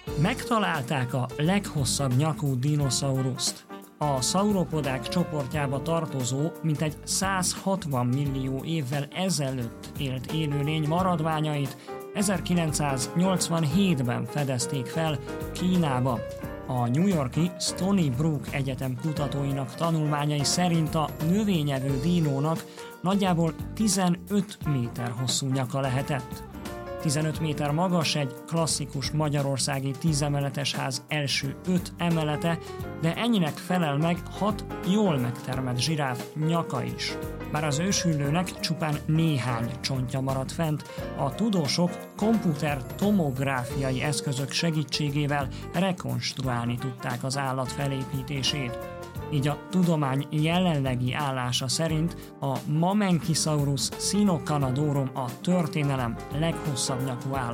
Megtalálták a leghosszabb nyakú dinoszauruszt. A szauropodák csoportjába tartozó, mintegy 160 millió évvel ezelőtt élt élőlény maradványait 1987-ben fedezték fel Kínába. A New York-i Stony Brook Egyetem kutatóinak tanulmányai szerint a növényevő dinónak nagyjából 15 méter hosszú nyaka lehetett. 15 méter magas egy klasszikus magyarországi 10 emeletes ház első 5 emelete, de ennyinek felel meg 6 jól megtermett zsiráf nyaka is. Bár az ősüllőnek csupán néhány csontja maradt fent, a tudósok komputer tomográfiai eszközök segítségével rekonstruálni tudták az állat felépítését. Így a tudomány jelenlegi állása szerint a Mamenchisaurus sinocanadorum a történelem leghosszabb nyakú állata.